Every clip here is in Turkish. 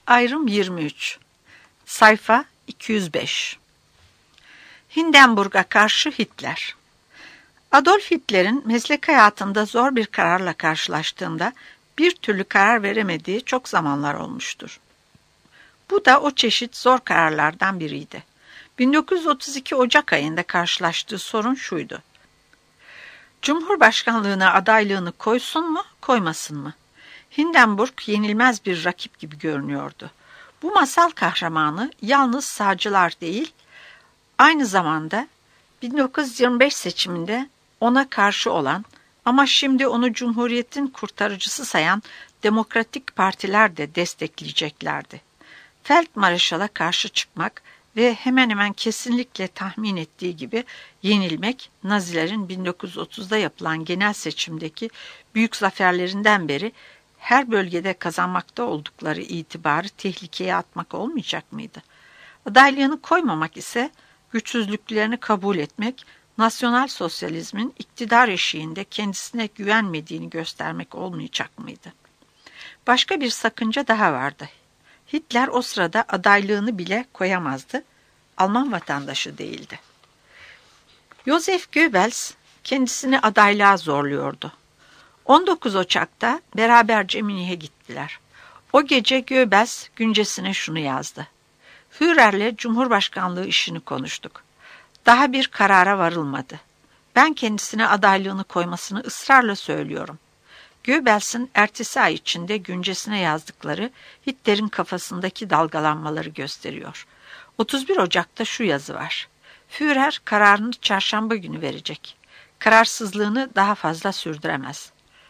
Ayrım 23. Sayfa 205. Hindenburg'a karşı Hitler. Adolf Hitler'in meslek hayatında zor bir kararla karşılaştığında bir türlü karar veremediği çok zamanlar olmuştur. Bu da o çeşit zor kararlardan biriydi. 1932 Ocak ayında karşılaştığı sorun şuydu: Cumhurbaşkanlığına adaylığını koysun mu, koymasın mı? Hindenburg yenilmez bir rakip gibi görünüyordu. Bu masal kahramanı yalnız sağcılar değil, aynı zamanda 1925 seçiminde ona karşı olan ama şimdi onu Cumhuriyet'in kurtarıcısı sayan demokratik partiler de destekleyeceklerdi. Feldmarşal'a karşı çıkmak ve hemen hemen kesinlikle tahmin ettiği gibi yenilmek, Nazilerin 1930'da yapılan genel seçimdeki büyük zaferlerinden beri her bölgede kazanmakta oldukları itibarı tehlikeye atmak olmayacak mıydı? Adaylığını koymamak ise güçsüzlüklerini kabul etmek, nasyonal sosyalizmin iktidar eşiğinde kendisine güvenmediğini göstermek olmayacak mıydı? Başka bir sakınca daha vardı. Hitler o sırada adaylığını bile koyamazdı. Alman vatandaşı değildi. Joseph Goebbels kendisini adaylığa zorluyordu. 19 Ocak'ta beraberce Münih'e gittiler. O gece Goebbels güncesine şunu yazdı: Führer'le Cumhurbaşkanlığı işini konuştuk. Daha bir karara varılmadı. Ben kendisine adaylığını koymasını ısrarla söylüyorum. Goebbels'in ertesi ay içinde güncesine yazdıkları Hitler'in kafasındaki dalgalanmaları gösteriyor. 31 Ocak'ta şu yazı var: Führer kararını çarşamba günü verecek. Kararsızlığını daha fazla sürdüremez.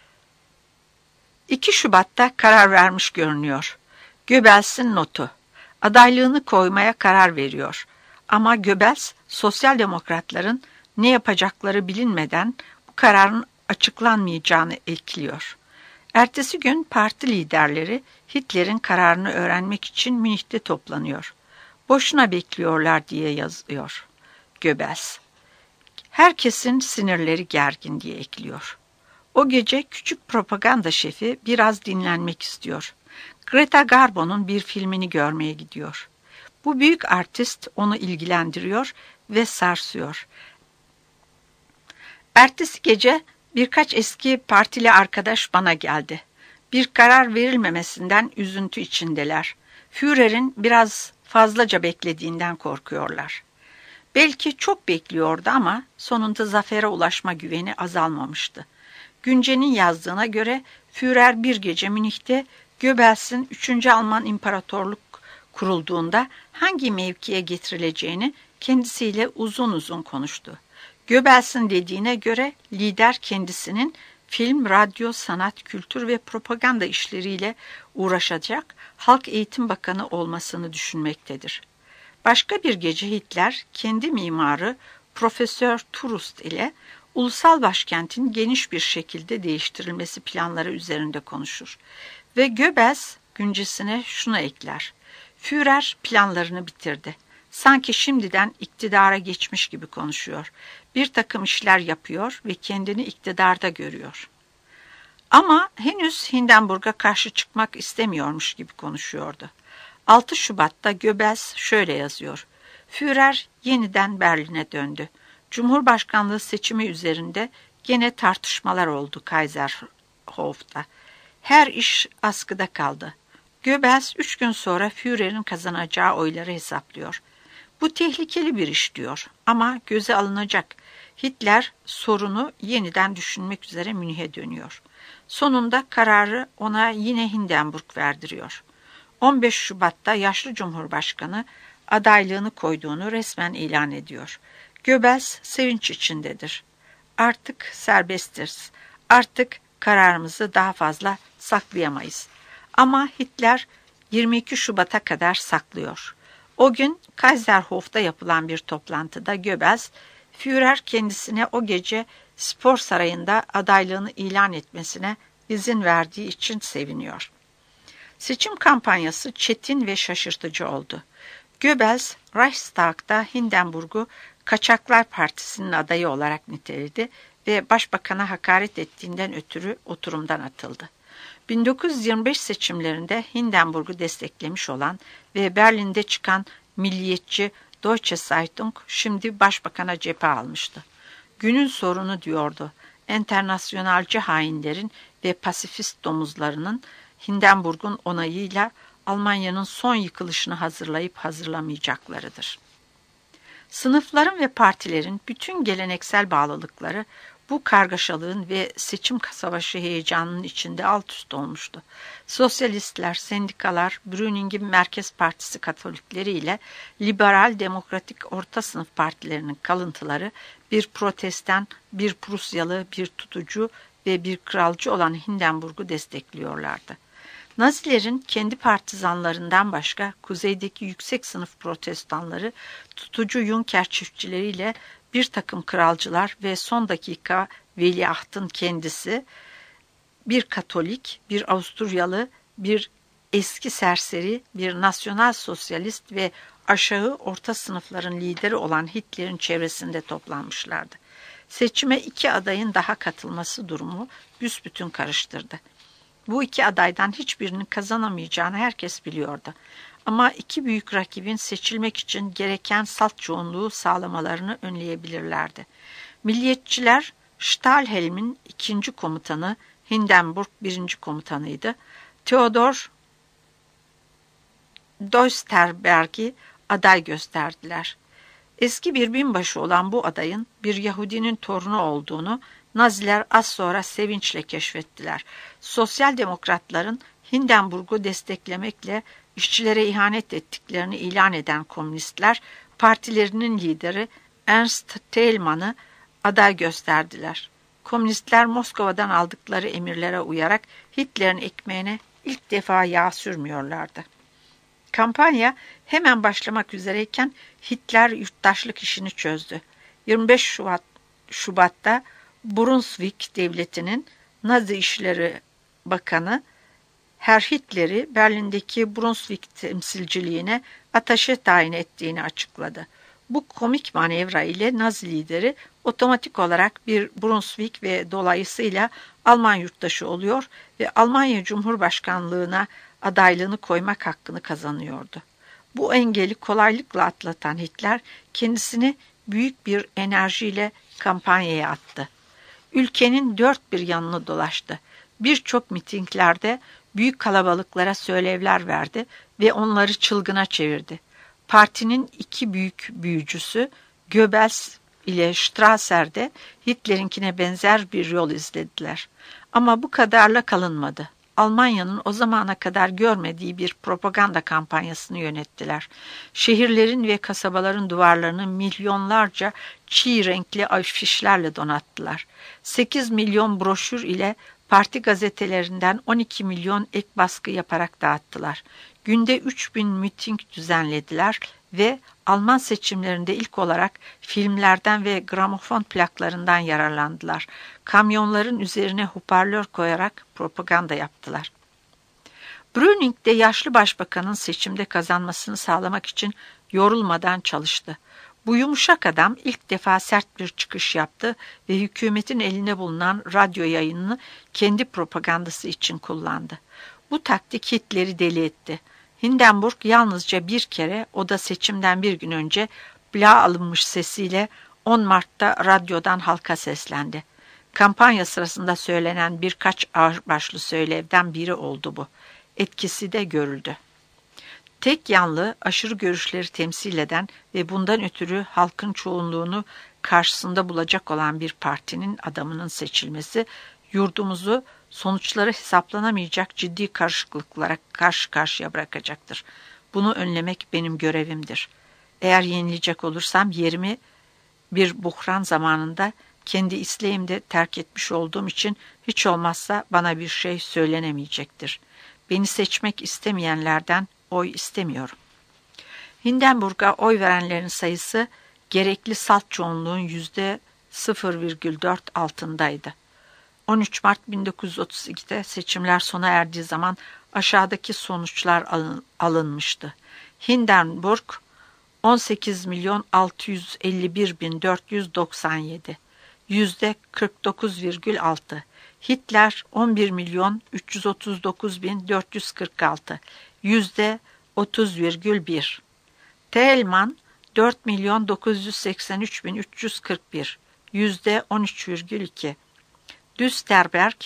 2 Şubat'ta karar vermiş görünüyor. Goebbels'in notu: Adaylığını koymaya karar veriyor. Ama Goebbels, sosyal demokratların ne yapacakları bilinmeden bu kararın açıklanmayacağını ekliyor. Ertesi gün parti liderleri Hitler'in kararını öğrenmek için Münih'te toplanıyor. Boşuna bekliyorlar diye yazıyor Goebbels. Herkesin sinirleri gergin diye ekliyor. O gece küçük propaganda şefi biraz dinlenmek istiyor. Greta Garbo'nun bir filmini görmeye gidiyor. Bu büyük artist onu ilgilendiriyor ve sarsıyor. Ertesi gece birkaç eski partili arkadaş bana geldi. Bir karar verilmemesinden üzüntü içindeler. Führer'in biraz fazlaca beklediğinden korkuyorlar. Belki çok bekliyordu ama sonunda zafere ulaşma güveni azalmamıştı. Günce'nin yazdığına göre Führer bir gece Münih'te Goebbels'in 3. Alman İmparatorluk kurulduğunda hangi mevkiye getirileceğini kendisiyle uzun uzun konuştu. Goebbels'in dediğine göre lider kendisinin film, radyo, sanat, kültür ve propaganda işleriyle uğraşacak Halk Eğitim Bakanı olmasını düşünmektedir. Başka bir gece Hitler kendi mimarı Profesör Trust ile ulusal başkentin geniş bir şekilde değiştirilmesi planları üzerinde konuşur. Ve Goebbels güncesine şunu ekler: Führer planlarını bitirdi. Sanki şimdiden iktidara geçmiş gibi konuşuyor. Bir takım işler yapıyor ve kendini iktidarda görüyor. Ama henüz Hindenburg'a karşı çıkmak istemiyormuş gibi konuşuyordu. 6 Şubat'ta Goebbels şöyle yazıyor: Führer yeniden Berlin'e döndü. Cumhurbaşkanlığı seçimi üzerinde gene tartışmalar oldu Kaiserhof'ta. Her iş askıda kaldı. Goebbels 3 gün sonra Führer'in kazanacağı oyları hesaplıyor. Bu tehlikeli bir iş diyor ama göze alınacak. Hitler sorunu yeniden düşünmek üzere Münih'e dönüyor. Sonunda kararı ona yine Hindenburg verdiriyor. 15 Şubat'ta yaşlı Cumhurbaşkanı adaylığını koyduğunu resmen ilan ediyor. Goebbels sevinç içindedir. Artık serbestiz. Artık kararımızı daha fazla saklayamayız. Ama Hitler 22 Şubat'a kadar saklıyor. O gün Kaiserhof'ta yapılan bir toplantıda Goebbels, Führer kendisine o gece spor sarayında adaylığını ilan etmesine izin verdiği için seviniyor. Seçim kampanyası çetin ve şaşırtıcı oldu. Goebbels, Reichstag'da Hindenburg'u Kaçaklar Partisi'nin adayı olarak niteledi ve başbakana hakaret ettiğinden ötürü oturumdan atıldı. 1925 seçimlerinde Hindenburg'u desteklemiş olan ve Berlin'de çıkan milliyetçi Deutsche Zeitung şimdi başbakana cephe almıştı. Günün sorunu diyordu, enternasyonalci hainlerin ve pasifist domuzlarının Hindenburg'un onayıyla Almanya'nın son yıkılışını hazırlayıp hazırlamayacaklarıdır. Sınıfların ve partilerin bütün geleneksel bağlılıkları bu kargaşalığın ve seçim savaşı heyecanının içinde alt üst olmuştu. Sosyalistler, sendikalar, Brüning'in Merkez Partisi Katolikleri ile liberal demokratik orta sınıf partilerinin kalıntıları bir protestan, bir Prusyalı, bir tutucu ve bir kralcı olan Hindenburg'u destekliyorlardı. Nazilerin kendi partizanlarından başka kuzeydeki yüksek sınıf protestanları, tutucu Junker çiftçileriyle bir takım kralcılar ve son dakika veliahtın kendisi, bir Katolik, bir Avusturyalı, bir eski serseri, bir nasyonal sosyalist ve aşağı orta sınıfların lideri olan Hitler'in çevresinde toplanmışlardı. Seçime 2 adayın daha katılması durumu büsbütün karıştırdı. Bu 2 adaydan hiçbirinin kazanamayacağını herkes biliyordu. Ama 2 büyük rakibin seçilmek için gereken salt çoğunluğu sağlamalarını önleyebilirlerdi. Milliyetçiler, Stahlhelm'in 2. komutanı, Hindenburg 1. komutanıydı. Theodor Deusterberg'i aday gösterdiler. Eski bir binbaşı olan bu adayın bir Yahudinin torunu olduğunu Naziler az sonra sevinçle keşfettiler. Sosyal demokratların Hindenburg'u desteklemekle işçilere ihanet ettiklerini ilan eden komünistler, partilerinin lideri Ernst Thälmann'ı aday gösterdiler. Komünistler Moskova'dan aldıkları emirlere uyarak Hitler'in ekmeğine ilk defa yağ sürmüyorlardı. Kampanya hemen başlamak üzereyken Hitler yurttaşlık işini çözdü. 25 Şubat'ta Brunswick Devleti'nin Nazi İşleri Bakanı Herr Hitler'i Berlin'deki Brunswick temsilciliğine ataşe tayin ettiğini açıkladı. Bu komik manevra ile Nazi lideri otomatik olarak bir Brunswick ve dolayısıyla Alman yurttaşı oluyor ve Almanya Cumhurbaşkanlığına adaylığını koymak hakkını kazanıyordu. Bu engeli kolaylıkla atlatan Hitler kendisini büyük bir enerjiyle kampanyaya attı. Ülkenin dört bir yanını dolaştı. Birçok mitinglerde büyük kalabalıklara söylevler verdi ve onları çılgına çevirdi. Partinin 2 büyük büyücüsü Goebbels ile Strasser de Hitler'inkine benzer bir yol izlediler. Ama bu kadarla kalınmadı. Almanya'nın o zamana kadar görmediği bir propaganda kampanyasını yönettiler. Şehirlerin ve kasabaların duvarlarını milyonlarca çiğ renkli afişlerle donattılar. 8 milyon broşür ile parti gazetelerinden 12 milyon ek baskı yaparak dağıttılar. Günde 3000 miting düzenlediler ve Alman seçimlerinde ilk olarak filmlerden ve gramofon plaklarından yararlandılar. Kamyonların üzerine hoparlör koyarak propaganda yaptılar. Brüning de yaşlı başbakanın seçimde kazanmasını sağlamak için yorulmadan çalıştı. Bu yumuşak adam ilk defa sert bir çıkış yaptı ve hükümetin elinde bulunan radyo yayınını kendi propagandası için kullandı. Bu taktik Hitler'i deli etti. Hindenburg yalnızca bir kere, o da seçimden bir gün önce, bla alınmış sesiyle 10 Mart'ta radyodan halka seslendi. Kampanya sırasında söylenen birkaç ağırbaşlı söylevden biri oldu bu. Etkisi de görüldü. Tek yanlı, aşırı görüşleri temsil eden ve bundan ötürü halkın çoğunluğunu karşısında bulacak olan bir partinin adamının seçilmesi, yurdumuzu sonuçları hesaplanamayacak ciddi karışıklıklara karşı karşıya bırakacaktır. Bunu önlemek benim görevimdir. Eğer yenilecek olursam yerimi bir buhran zamanında kendi isteğimde terk etmiş olduğum için hiç olmazsa bana bir şey söylenemeyecektir. Beni seçmek istemeyenlerden oy istemiyorum. Hindenburg'a oy verenlerin sayısı gerekli salt çoğunluğun %0,4 altındaydı. 13 Mart 1932'de seçimler sona erdiği zaman aşağıdaki sonuçlar alınmıştı. Hindenburg 18.651.497, %49,6. Hitler 11.339.446, %30,1. Thälmann 4.983.341, %13,2. Düsterberg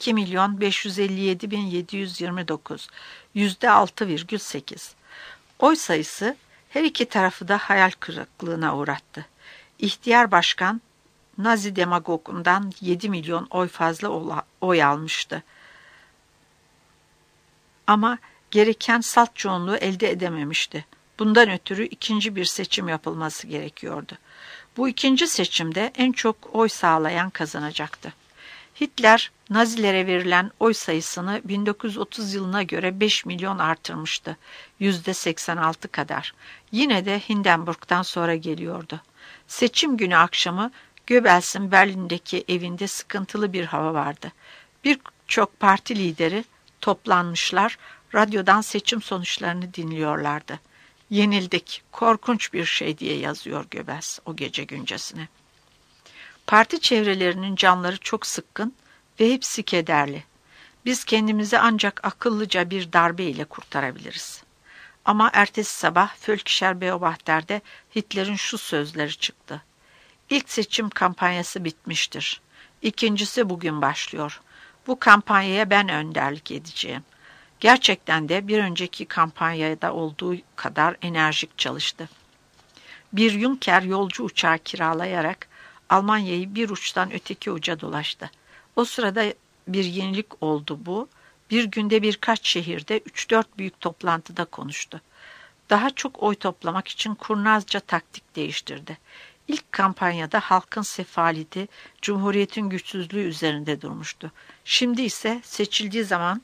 2.557.729, %6,8. Oy sayısı her iki tarafı da hayal kırıklığına uğrattı. İhtiyar başkan Nazi demagogundan 7 milyon oy fazla oy almıştı. Ama gereken salt çoğunluğu elde edememişti. Bundan ötürü ikinci bir seçim yapılması gerekiyordu. Bu ikinci seçimde en çok oy sağlayan kazanacaktı. Hitler, Nazilere verilen oy sayısını 1930 yılına göre 5 milyon artırmıştı. %86 kadar. Yine de Hindenburg'dan sonra geliyordu. Seçim günü akşamı Goebbels'in Berlin'deki evinde sıkıntılı bir hava vardı. Birçok parti lideri toplanmışlar, radyodan seçim sonuçlarını dinliyorlardı. Yenildik, korkunç bir şey diye yazıyor Goebbels o gece güncesine. Parti çevrelerinin canları çok sıkkın ve hepsi kederli. Biz kendimizi ancak akıllıca bir darbe ile kurtarabiliriz. Ama ertesi sabah Völkischer Beobachter'de Hitler'in şu sözleri çıktı. İlk seçim kampanyası bitmiştir. İkincisi bugün başlıyor. Bu kampanyaya ben önderlik edeceğim. Gerçekten de bir önceki kampanyada olduğu kadar enerjik çalıştı. Bir Junker yolcu uçağı kiralayarak Almanya'yı bir uçtan öteki uca dolaştı. O sırada bir yenilik oldu bu. Bir günde birkaç şehirde 3-4 büyük toplantıda konuştu. Daha çok oy toplamak için kurnazca taktik değiştirdi. İlk kampanyada halkın sefaleti, Cumhuriyet'in güçsüzlüğü üzerinde durmuştu. Şimdi ise seçildiği zaman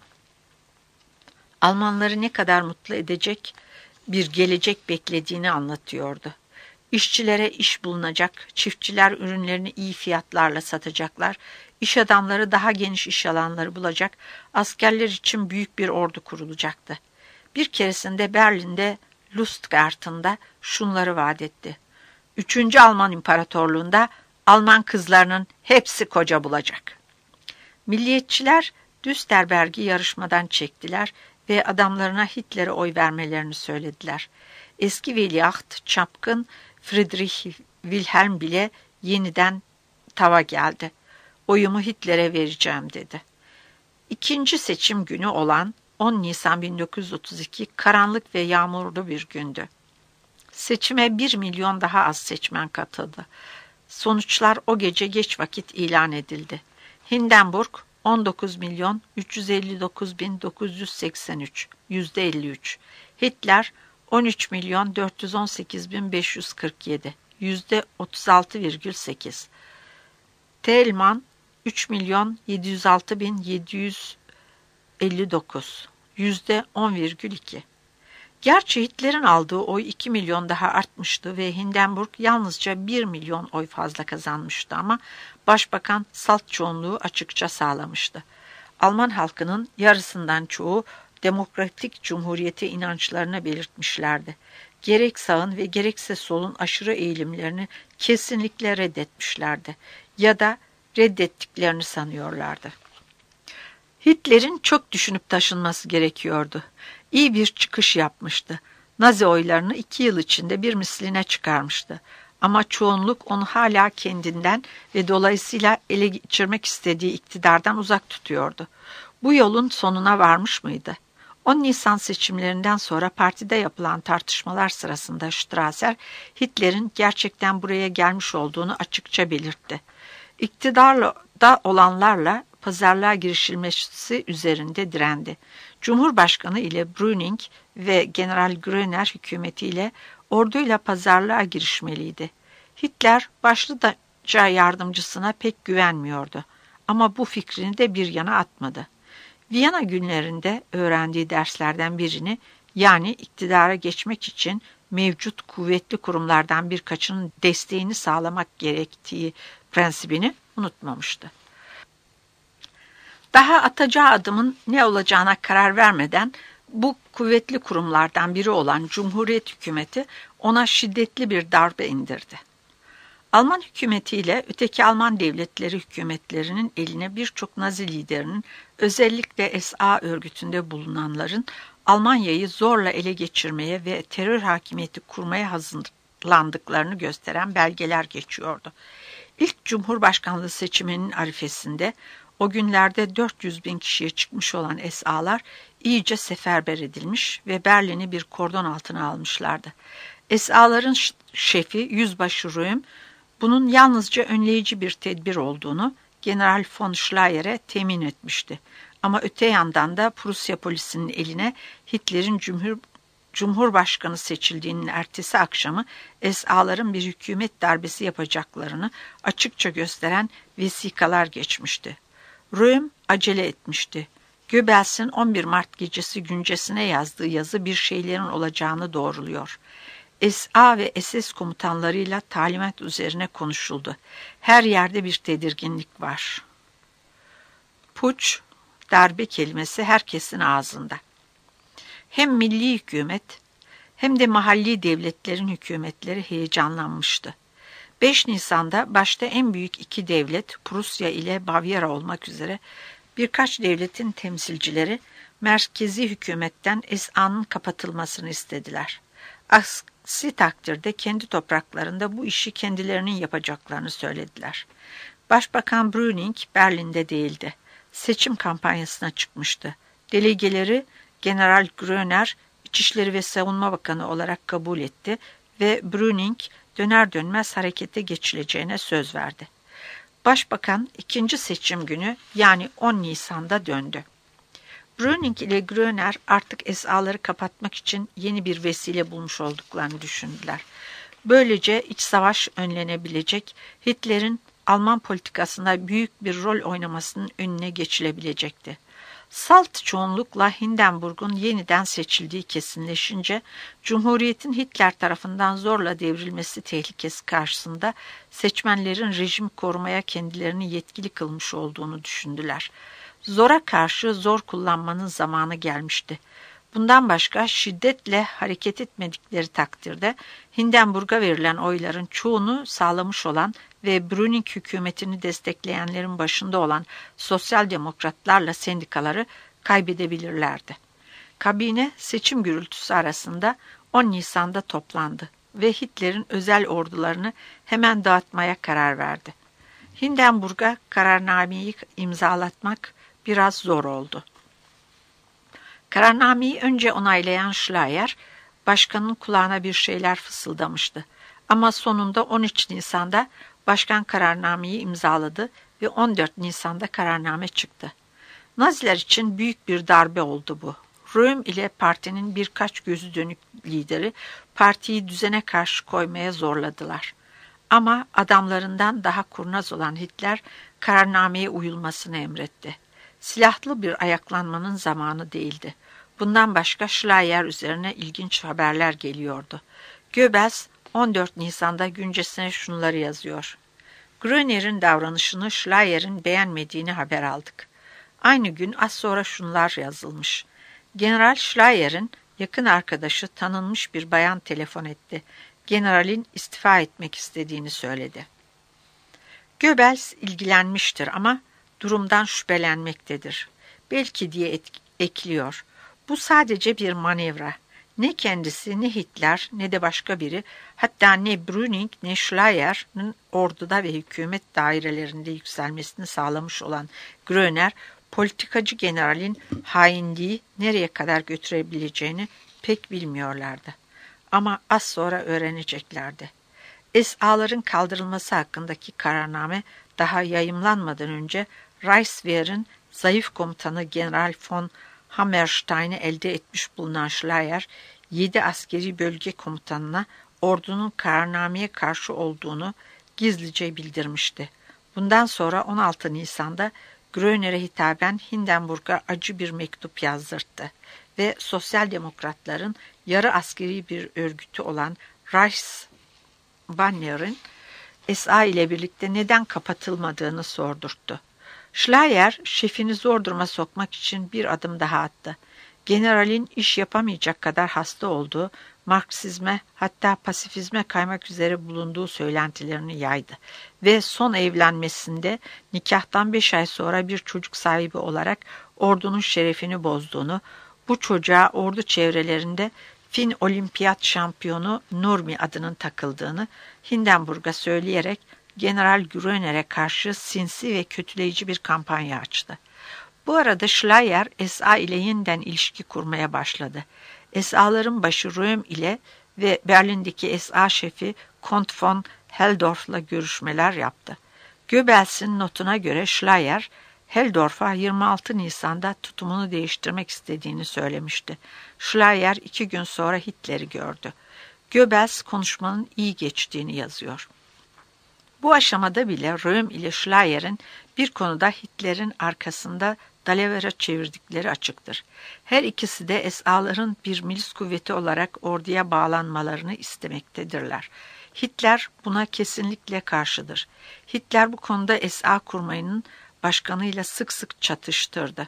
Almanları ne kadar mutlu edecek bir gelecek beklediğini anlatıyordu. İşçilere iş bulunacak, çiftçiler ürünlerini iyi fiyatlarla satacaklar, iş adamları daha geniş iş alanları bulacak, askerler için büyük bir ordu kurulacaktı. Bir keresinde Berlin'de Lustgarten'da şunları vaat etti. 3. Alman İmparatorluğu'nda Alman kızlarının hepsi koca bulacak. Milliyetçiler Düsterberg'i yarışmadan çektiler ve adamlarına Hitler'e oy vermelerini söylediler. Eski veliaht çapkın Friedrich Wilhelm bile yeniden tava geldi. Oyumu Hitler'e vereceğim dedi. İkinci seçim günü olan 10 Nisan 1932 karanlık ve yağmurlu bir gündü. Seçime 1 milyon daha az seçmen katıldı. Sonuçlar o gece geç vakit ilan edildi. Hindenburg 19.359.983, %53. Hitler 13.418.547, %36,8. Thälmann 3.706.759, %10,2. Gerçi Hitler'in aldığı oy 2 milyon daha artmıştı ve Hindenburg yalnızca 1 milyon oy fazla kazanmıştı ama başbakan salt çoğunluğu açıkça sağlamıştı. Alman halkının yarısından çoğu demokratik cumhuriyete inançlarını belirtmişlerdi. Gerek sağın ve gerekse solun aşırı eğilimlerini kesinlikle reddetmişlerdi ya da reddettiklerini sanıyorlardı. Hitler'in çok düşünüp taşınması gerekiyordu. İyi bir çıkış yapmıştı. Nazi oylarını 2 yıl içinde bir misline çıkarmıştı. Ama çoğunluk onu hala kendinden ve dolayısıyla ele geçirmek istediği iktidardan uzak tutuyordu. Bu yolun sonuna varmış mıydı? 10 Nisan seçimlerinden sonra partide yapılan tartışmalar sırasında Strasser, Hitler'in gerçekten buraya gelmiş olduğunu açıkça belirtti. İktidarda olanlarla pazarlığa girişilmesi üzerinde direndi. Cumhurbaşkanı ile Brüning ve General Gröner hükümetiyle orduyla pazarlığa girişmeliydi. Hitler başlıca yardımcısına pek güvenmiyordu ama bu fikrini de bir yana atmadı. Viyana günlerinde öğrendiği derslerden birini, yani iktidara geçmek için mevcut kuvvetli kurumlardan birkaçının desteğini sağlamak gerektiği prensibini unutmamıştı. Daha atacağı adımın ne olacağına karar vermeden bu kuvvetli kurumlardan biri olan Cumhuriyet hükümeti ona şiddetli bir darbe indirdi. Alman hükümetiyle öteki Alman devletleri hükümetlerinin eline birçok Nazi liderinin, özellikle SA örgütünde bulunanların Almanya'yı zorla ele geçirmeye ve terör hakimiyeti kurmaya hazırlandıklarını gösteren belgeler geçiyordu. İlk Cumhurbaşkanlığı seçiminin arifesinde o günlerde 400 bin kişiye çıkmış olan SA'lar iyice seferber edilmiş ve Berlin'i bir kordon altına almışlardı. SA'ların şefi Yüzbaşı Röhm, bunun yalnızca önleyici bir tedbir olduğunu General von Schleyer'e temin etmişti. Ama öte yandan da Prusya polisinin eline Hitler'in Cumhurbaşkanı seçildiğinin ertesi akşamı SA'ların bir hükümet darbesi yapacaklarını açıkça gösteren vesikalar geçmişti. Röhm acele etmişti. Goebbels'in 11 Mart gecesi güncesine yazdığı yazı bir şeylerin olacağını doğruluyor. SA ve SS komutanlarıyla talimat üzerine konuşuldu. Her yerde bir tedirginlik var. Puç, darbe kelimesi herkesin ağzında. Hem milli hükümet hem de mahalli devletlerin hükümetleri heyecanlanmıştı. 5 Nisan'da başta en büyük iki devlet Prusya ile Bavyera olmak üzere birkaç devletin temsilcileri merkezi hükümetten SA'nın kapatılmasını istediler. Aksi takdirde kendi topraklarında bu işi kendilerinin yapacaklarını söylediler. Başbakan Brüning Berlin'de değildi. Seçim kampanyasına çıkmıştı. Delegeleri General Gröner İçişleri ve Savunma Bakanı olarak kabul etti ve Brüning döner dönmez harekete geçileceğine söz verdi. Başbakan ikinci seçim günü yani 10 Nisan'da döndü. Brüning ile Gröner artık SA'ları kapatmak için yeni bir vesile bulmuş olduklarını düşündüler. Böylece iç savaş önlenebilecek, Hitler'in Alman politikasında büyük bir rol oynamasının önüne geçilebilecekti. Salt çoğunlukla Hindenburg'un yeniden seçildiği kesinleşince, Cumhuriyet'in Hitler tarafından zorla devrilmesi tehlikesi karşısında seçmenlerin rejim korumaya kendilerini yetkili kılmış olduğunu düşündüler. Zora karşı zor kullanmanın zamanı gelmişti. Bundan başka şiddetle hareket etmedikleri takdirde Hindenburg'a verilen oyların çoğunu sağlamış olan ve Brüning hükümetini destekleyenlerin başında olan sosyal demokratlarla sendikaları kaybedebilirlerdi. Kabine seçim gürültüsü arasında 10 Nisan'da toplandı ve Hitler'in özel ordularını hemen dağıtmaya karar verdi. Hindenburg'a kararnameyi imzalatmak biraz zor oldu. Kararnameyi önce onaylayan Schleyer, başkanın kulağına bir şeyler fısıldamıştı. Ama sonunda 13 Nisan'da başkan kararnameyi imzaladı ve 14 Nisan'da kararname çıktı. Naziler için büyük bir darbe oldu bu. Röhm ile partinin birkaç gözü dönük lideri partiyi düzene karşı koymaya zorladılar. Ama adamlarından daha kurnaz olan Hitler kararnameye uyulmasını emretti. Silahlı bir ayaklanmanın zamanı değildi. Bundan başka Schleyer üzerine ilginç haberler geliyordu. Goebbels 14 Nisan'da güncesine şunları yazıyor. Gröner'in davranışını Schleyer'in beğenmediğini haber aldık. Aynı gün az sonra şunlar yazılmış. General Schleyer'in yakın arkadaşı tanınmış bir bayan telefon etti. Generalin istifa etmek istediğini söyledi. Goebbels ilgilenmiştir ama durumdan şüphelenmektedir. Belki diye ekliyor. Bu sadece bir manevra. Ne kendisi, ne Hitler, ne de başka biri, hatta ne Brüning, ne Schleyer'in orduda ve hükümet dairelerinde yükselmesini sağlamış olan Gröner, politikacı generalin hainliği nereye kadar götürebileceğini pek bilmiyorlardı. Ama az sonra öğreneceklerdi. SA'ların kaldırılması hakkındaki kararname daha yayımlanmadan önce Reichswehr'in zayıf komutanı General von Hammerstein'i elde etmiş bulunan Schleyer, 7 askeri bölge komutanına ordunun kararnameye karşı olduğunu gizlice bildirmişti. Bundan sonra 16 Nisan'da Gröner'e hitaben Hindenburg'a acı bir mektup yazdırttı ve sosyal demokratların yarı askeri bir örgütü olan Reichsbanner'in SA ile birlikte neden kapatılmadığını sordurttu. Schleyer, şefini zor duruma sokmak için bir adım daha attı. Generalin iş yapamayacak kadar hasta olduğu, Marksizme hatta pasifizme kaymak üzere bulunduğu söylentilerini yaydı ve son evlenmesinde nikahtan 5 ay sonra bir çocuk sahibi olarak ordunun şerefini bozduğunu, bu çocuğa ordu çevrelerinde Fin olimpiyat şampiyonu Nurmi adının takıldığını Hindenburg'a söyleyerek General Gröner'e karşı sinsi ve kötüleyici bir kampanya açtı. Bu arada Schleyer, SA ile yeniden ilişki kurmaya başladı. SA'ların başı Röhm ile ve Berlin'deki SA şefi Kont von Helldorf'la görüşmeler yaptı. Goebbels'in notuna göre Schleyer, Helldorf'a 26 Nisan'da tutumunu değiştirmek istediğini söylemişti. Schleyer 2 gün sonra Hitler'i gördü. Goebbels konuşmanın iyi geçtiğini yazıyor. Bu aşamada bile Röhm ile Schleyer'in bir konuda Hitler'in arkasında dalavera çevirdikleri açıktır. Her ikisi de SA'ların bir milis kuvveti olarak orduya bağlanmalarını istemektedirler. Hitler buna kesinlikle karşıdır. Hitler bu konuda SA kurmayının başkanıyla sık sık çatıştırdı.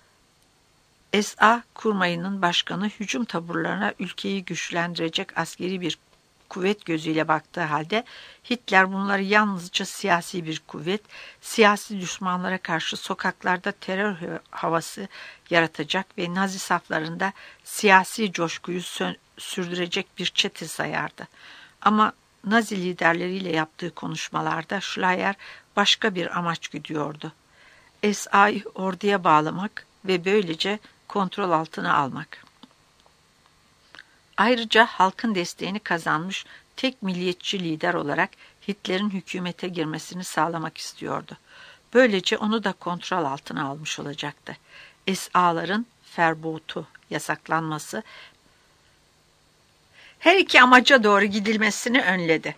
SA kurmayının başkanı hücum taburlarına ülkeyi güçlendirecek askeri bir kuvvet gözüyle baktığı halde Hitler bunları yalnızca siyasi bir kuvvet, siyasi düşmanlara karşı sokaklarda terör havası yaratacak ve Nazi saflarında siyasi coşkuyu sürdürecek bir çete sayardı. Ama Nazi liderleriyle yaptığı konuşmalarda Schleyer başka bir amaç güdüyordu. SA'yı orduya bağlamak ve böylece kontrol altına almak. Ayrıca halkın desteğini kazanmış tek milliyetçi lider olarak Hitler'in hükümete girmesini sağlamak istiyordu. Böylece onu da kontrol altına almış olacaktı. SA'ların Verbotu yasaklanması her iki amaca doğru gidilmesini önledi.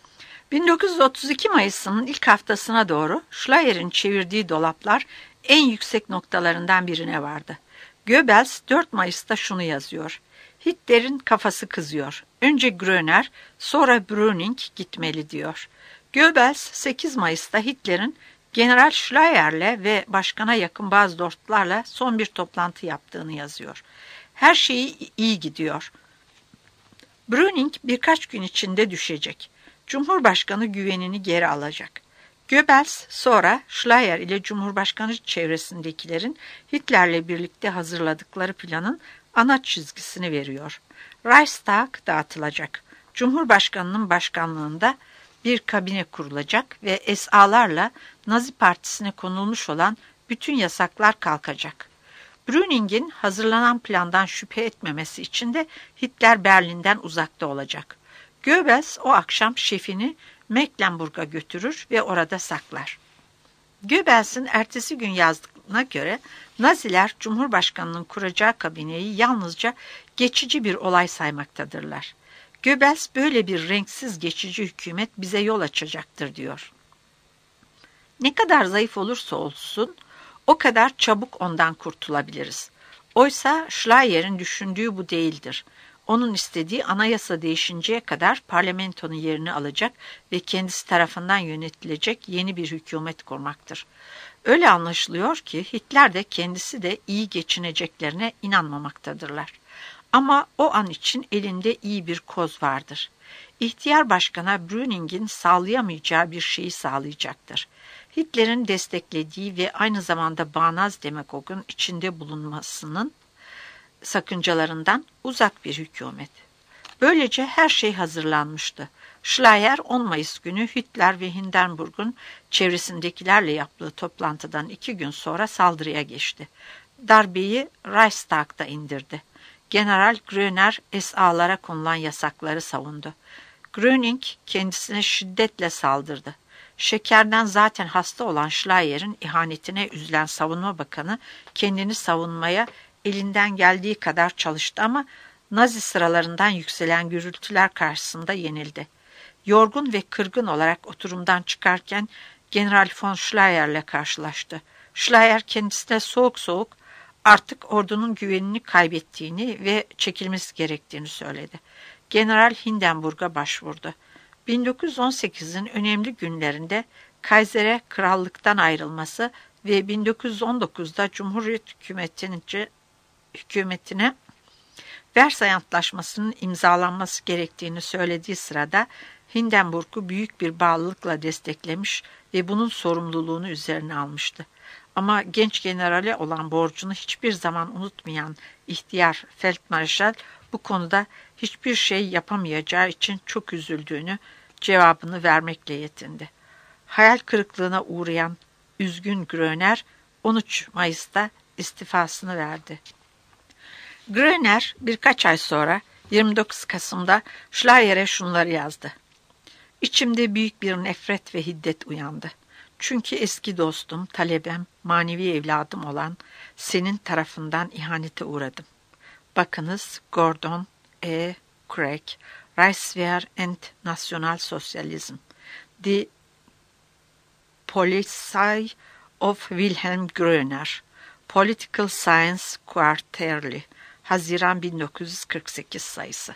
1932 Mayıs'ının ilk haftasına doğru Schleyer'in çevirdiği dolaplar en yüksek noktalarından birine vardı. Goebbels 4 Mayıs'ta şunu yazıyor: Hitler'in kafası kızıyor. Önce Gröner, sonra Brüning gitmeli diyor. Goebbels 8 Mayıs'ta Hitler'in General Schleyer'le ve başkana yakın bazı dostlarla son bir toplantı yaptığını yazıyor. Her şey iyi gidiyor. Brüning birkaç gün içinde düşecek. Cumhurbaşkanı güvenini geri alacak. Goebbels sonra Schleyer ile Cumhurbaşkanı çevresindekilerin Hitler'le birlikte hazırladıkları planın ana çizgisini veriyor. Reichstag dağıtılacak. Cumhurbaşkanının başkanlığında bir kabine kurulacak ve SA'larla Nazi Partisi'ne konulmuş olan bütün yasaklar kalkacak. Brüning'in hazırlanan plandan şüphe etmemesi için de Hitler Berlin'den uzakta olacak. Goebbels o akşam şefini Mecklenburg'a götürür ve orada saklar. Goebbels'in ertesi gün yazdığına göre Naziler Cumhurbaşkanı'nın kuracağı kabineyi yalnızca geçici bir olay saymaktadırlar. Goebbels böyle bir renksiz geçici hükümet bize yol açacaktır diyor. Ne kadar zayıf olursa olsun o kadar çabuk ondan kurtulabiliriz. Oysa Schleyer'in düşündüğü bu değildir. Onun istediği anayasa değişinceye kadar parlamentonun yerini alacak ve kendisi tarafından yönetilecek yeni bir hükümet kurmaktır. Öyle anlaşılıyor ki Hitler de kendisi de iyi geçineceklerine inanmamaktadırlar. Ama o an için elinde iyi bir koz vardır. İhtiyar başkana Brüning'in sağlayamayacağı bir şeyi sağlayacaktır. Hitler'in desteklediği ve aynı zamanda bağnaz demagogun içinde bulunmasının sakıncalarından uzak bir hükümet. Böylece her şey hazırlanmıştı. Schleyer 10 Mayıs günü Hitler ve Hindenburg'un çevresindekilerle yaptığı toplantıdan 2 gün sonra saldırıya geçti. Darbeyi Reichstag'da indirdi. General Gröner SA'lara konulan yasakları savundu. Gröning kendisine şiddetle saldırdı. Şekerden zaten hasta olan Schleyer'in ihanetine üzülen Savunma Bakanı kendini savunmaya elinden geldiği kadar çalıştı ama Nazi sıralarından yükselen gürültüler karşısında yenildi. Yorgun ve kırgın olarak oturumdan çıkarken General von Schleyer'le karşılaştı. Schleyer kendisine soğuk soğuk artık ordunun güvenini kaybettiğini ve çekilmesi gerektiğini söyledi. General Hindenburg'a başvurdu. 1918'in önemli günlerinde Kaiser'e krallıktan ayrılması ve 1919'da Cumhuriyet hükümetince hükümetine Versay Antlaşması'nın imzalanması gerektiğini söylediği sırada Hindenburg'u büyük bir bağlılıkla desteklemiş ve bunun sorumluluğunu üzerine almıştı. Ama genç generale olan borcunu hiçbir zaman unutmayan ihtiyar Feldmarşal bu konuda hiçbir şey yapamayacağı için çok üzüldüğünü cevabını vermekle yetindi. Hayal kırıklığına uğrayan üzgün Gröner 13 Mayıs'ta istifasını verdi. Gröner birkaç ay sonra 29 Kasım'da Schleier'e şunları yazdı. İçimde büyük bir nefret ve hiddet uyandı. Çünkü eski dostum, talebem, manevi evladım olan senin tarafından ihanete uğradım. Bakınız Gordon E. Craig, Reichswehr and Nationalsozialism, The Polizei of Wilhelm Gröner, Political Science Quarterly, Haziran 1948 sayısı.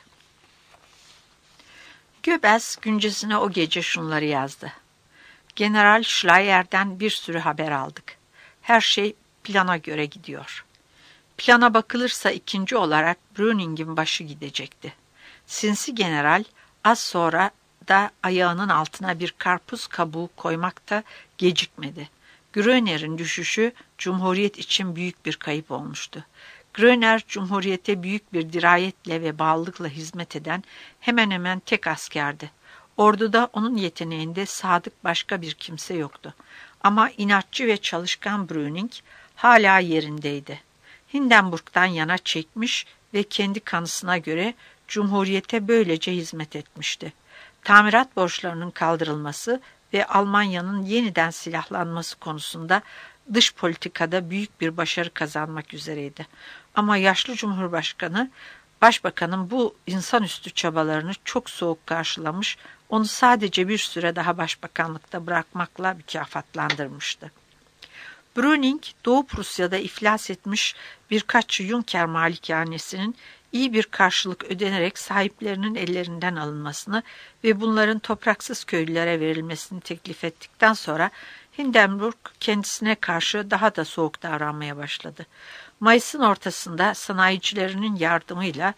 Goebbels güncesine o gece şunları yazdı. General Schleier'den bir sürü haber aldık. Her şey plana göre gidiyor. Plana bakılırsa ikinci olarak Brüning'in başı gidecekti. Sinsi general az sonra da ayağının altına bir karpuz kabuğu koymakta gecikmedi. Gröner'in düşüşü Cumhuriyet için büyük bir kayıp olmuştu. Gröner, Cumhuriyete büyük bir dirayetle ve bağlılıkla hizmet eden hemen hemen tek askerdi. Orduda onun yeteneğinde sadık başka bir kimse yoktu. Ama inatçı ve çalışkan Brüning hala yerindeydi. Hindenburg'dan yana çekmiş ve kendi kanısına göre Cumhuriyete böylece hizmet etmişti. Tamirat borçlarının kaldırılması ve Almanya'nın yeniden silahlanması konusunda dış politikada büyük bir başarı kazanmak üzereydi. Ama yaşlı Cumhurbaşkanı, Başbakanın bu insanüstü çabalarını çok soğuk karşılamış, onu sadece bir süre daha başbakanlıkta bırakmakla mükafatlandırmıştı. Brüning, Doğu Prusya'da iflas etmiş birkaç Junker malikanesinin iyi bir karşılık ödenerek sahiplerinin ellerinden alınmasını ve bunların topraksız köylülere verilmesini teklif ettikten sonra Hindenburg kendisine karşı daha da soğuk davranmaya başladı. Mayıs'ın ortasında sanayicilerinin yardımıyla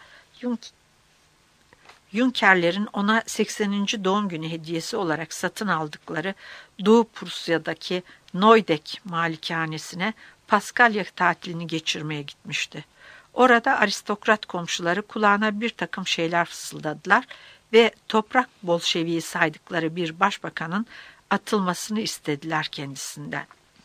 Junkerlerin ona 80. doğum günü hediyesi olarak satın aldıkları Doğu Prusya'daki Neudeck malikanesine Paskalya tatilini geçirmeye gitmişti. Orada aristokrat komşuları kulağına bir takım şeyler fısıldadılar ve toprak Bolşeviği saydıkları bir başbakanın atılmasını istediler kendisinden.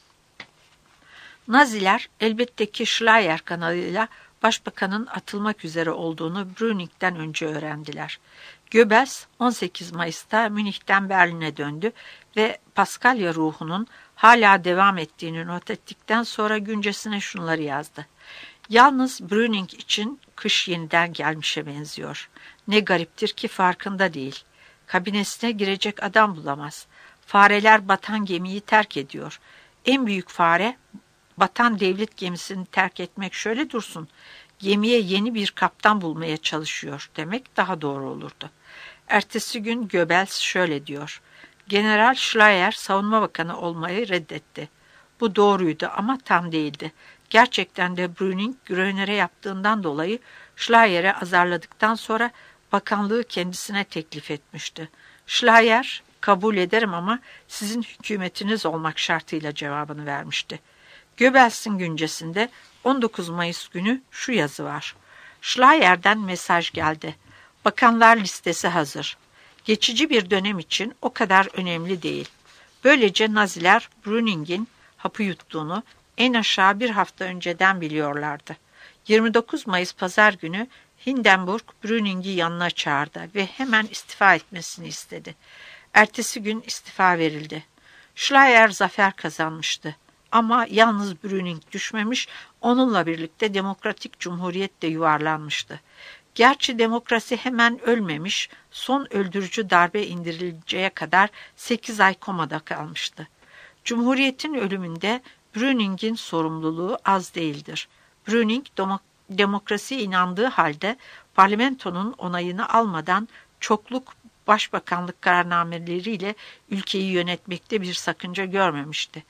Naziler elbette ki Schleier kanalıyla başbakanın atılmak üzere olduğunu Brüning'den önce öğrendiler. Goebbels 18 Mayıs'ta Münih'ten Berlin'e döndü ve Paskalya ruhunun hala devam ettiğini not ettikten sonra güncesine şunları yazdı. Yalnız Brüning için kış yeniden gelmişe benziyor. Ne gariptir ki farkında değil. Kabinesine girecek adam bulamaz. Fareler batan gemiyi terk ediyor. En büyük fare batan devlet gemisini terk etmek şöyle dursun. Gemiye yeni bir kaptan bulmaya çalışıyor demek daha doğru olurdu. Ertesi gün Goebbels şöyle diyor. General Schleier savunma bakanı olmayı reddetti. Bu doğruydu ama tam değildi. Gerçekten de Brüning Gröner'e yaptığından dolayı Schleier'e azarladıktan sonra bakanlığı kendisine teklif etmişti. Schleier, kabul ederim ama sizin hükümetiniz olmak şartıyla cevabını vermişti. Goebbels'in güncesinde 19 Mayıs günü şu yazı var. Schleier'den mesaj geldi. Bakanlar listesi hazır. Geçici bir dönem için o kadar önemli değil. Böylece Naziler Brüning'in hapı yuttuğunu en aşağı bir hafta önceden biliyorlardı. 29 Mayıs Pazar günü Hindenburg Brüning'i yanına çağırdı ve hemen istifa etmesini istedi. Ertesi gün istifa verildi. Schleier zafer kazanmıştı. Ama yalnız Brüning düşmemiş, onunla birlikte Demokratik Cumhuriyet de yuvarlanmıştı. Gerçi demokrasi hemen ölmemiş, son öldürücü darbe indirileceğe kadar 8 ay komada kalmıştı. Cumhuriyetin ölümünde Brüning'in sorumluluğu az değildir. Brüning, demokrasiye inandığı halde parlamentonun onayını almadan çokluk başbakanlık kararnameleriyle ülkeyi yönetmekte bir sakınca görmemişti.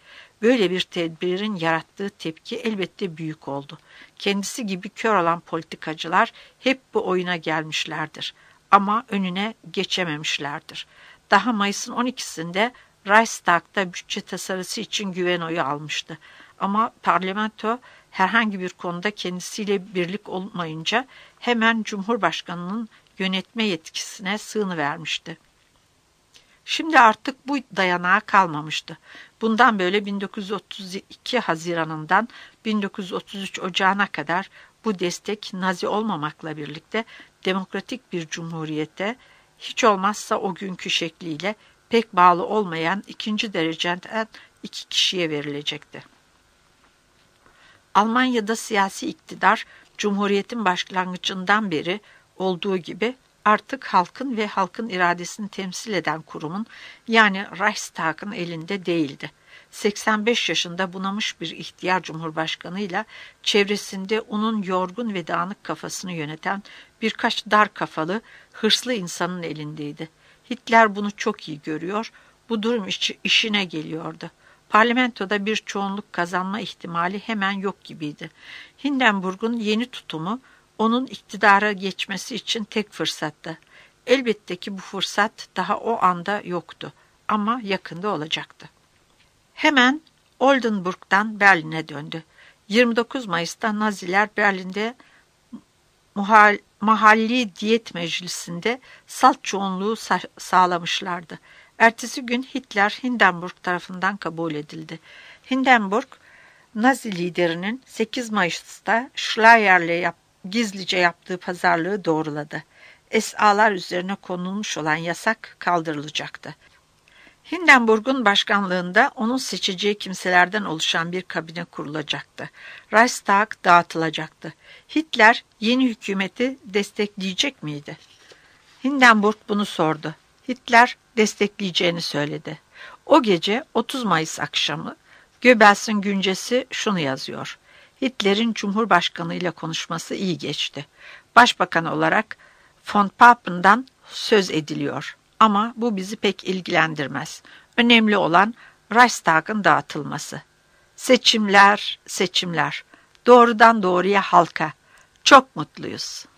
Böyle bir tedbirin yarattığı tepki elbette büyük oldu. Kendisi gibi kör olan politikacılar hep bu oyuna gelmişlerdir. Ama önüne geçememişlerdir. Daha Mayıs'ın 12'sinde Reichstag'da bütçe tasarısı için güven oyu almıştı. Ama parlamento herhangi bir konuda kendisiyle birlik olmayınca hemen Cumhurbaşkanı'nın yönetme yetkisine sığınıvermişti. Şimdi artık bu dayanağı kalmamıştı. Bundan böyle 1932 Haziran'ından 1933 Ocağı'na kadar bu destek Nazi olmamakla birlikte demokratik bir cumhuriyete, hiç olmazsa o günkü şekliyle pek bağlı olmayan ikinci dereceden 2 kişiye verilecekti. Almanya'da siyasi iktidar, Cumhuriyet'in başlangıcından beri olduğu gibi artık halkın ve halkın iradesini temsil eden kurumun, yani Reichstag'ın elinde değildi. 85 yaşında bunamış bir ihtiyar cumhurbaşkanıyla çevresinde onun yorgun ve dağınık kafasını yöneten birkaç dar kafalı, hırslı insanın elindeydi. Hitler bunu çok iyi görüyor, bu durum işine geliyordu. Parlamentoda bir çoğunluk kazanma ihtimali hemen yok gibiydi. Hindenburg'un yeni tutumu onun iktidara geçmesi için tek fırsattı. Elbette ki bu fırsat daha o anda yoktu ama yakında olacaktı. Hemen Oldenburg'dan Berlin'e döndü. 29 Mayıs'ta Naziler Berlin'de mahalli diyet meclisinde salt çoğunluğu sağlamışlardı. Ertesi gün Hitler Hindenburg tarafından kabul edildi. Hindenburg, Nazi liderinin 8 Mayıs'ta Schleier'le gizlice yaptığı pazarlığı doğruladı. SA'lar üzerine konulmuş olan yasak kaldırılacaktı. Hindenburg'un başkanlığında onun seçeceği kimselerden oluşan bir kabine kurulacaktı. Reichstag dağıtılacaktı. Hitler yeni hükümeti destekleyecek miydi? Hindenburg bunu sordu. Hitler destekleyeceğini söyledi. O gece 30 Mayıs akşamı Goebbels'in güncesi şunu yazıyor. Hitler'in Cumhurbaşkanı ile konuşması iyi geçti. Başbakan olarak von Pappen'dan söz ediliyor. Ama bu bizi pek ilgilendirmez. Önemli olan Reichstag'ın dağıtılması. Seçimler, seçimler. Doğrudan doğruya halka. Çok mutluyuz.